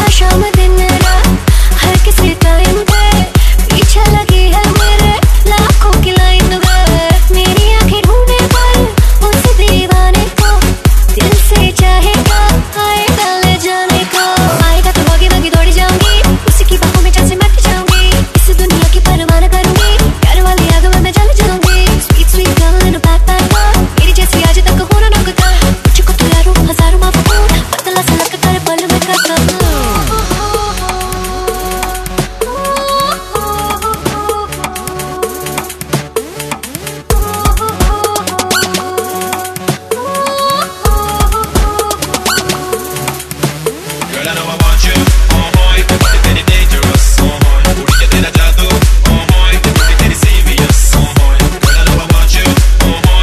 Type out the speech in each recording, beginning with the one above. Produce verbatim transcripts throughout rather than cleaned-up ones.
शाम दिन रात हर किसी टाइम पे पीछे लगी है मेरे लाखों की लाइन में। मेरी आंखें ढूंढे पर उस दीवाने को दिल से चाहेगा आएगा ले जाने को। आएगा तो भागी भागी दौड़ी जाऊंगी उसी की बाहों में जैसे मर जाऊंगी। इस दुनिया की परवाह न करूंगी प्यार वाली आग में मैं जल जाऊंगी। Sweet sweet girl in a backpack world मेरी जैसी आज तक हो ना नौकता। मुझको तो यारों हजारों माफ करो पतला सा लग कर पल में करता।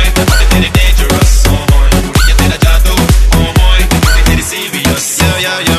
Yeah, yeah.